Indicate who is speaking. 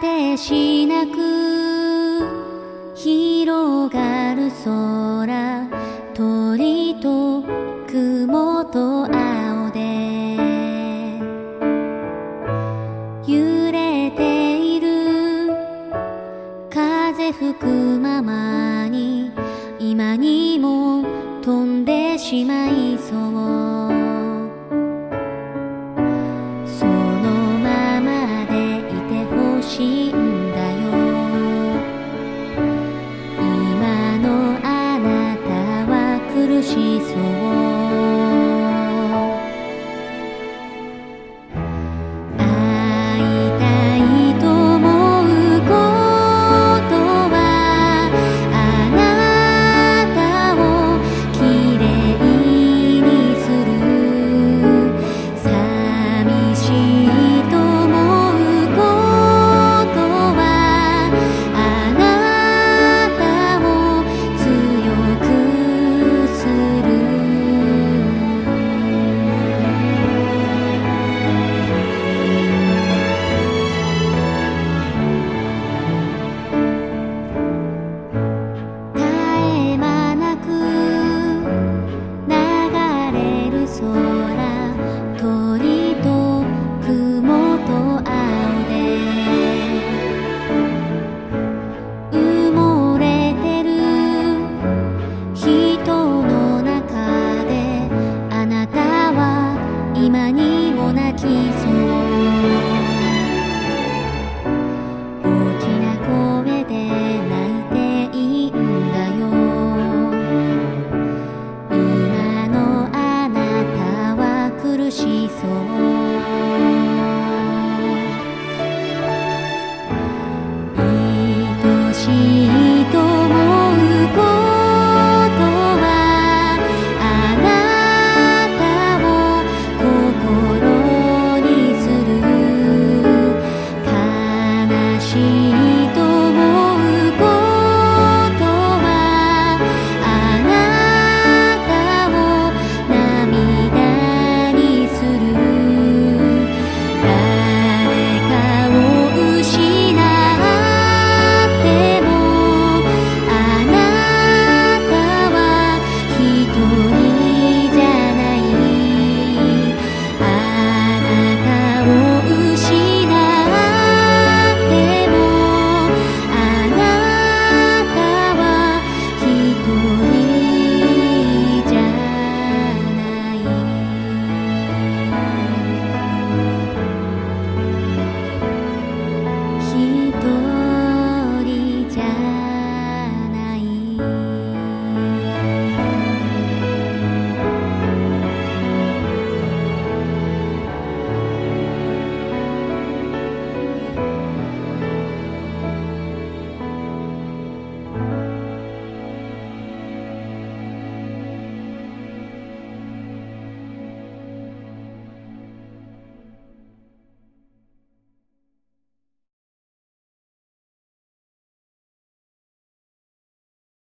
Speaker 1: 果てしなく広がる空、鳥と雲と青で揺れている。風吹くままに今にも飛んでしまいそう。そのままでいてほしいんだよ。今のあなたは苦しそう。今にも泣きそう。大きな声で泣いていいんだよ。今のあなたは苦しそう。愛しいと思うことはあなたを心にする。悲しい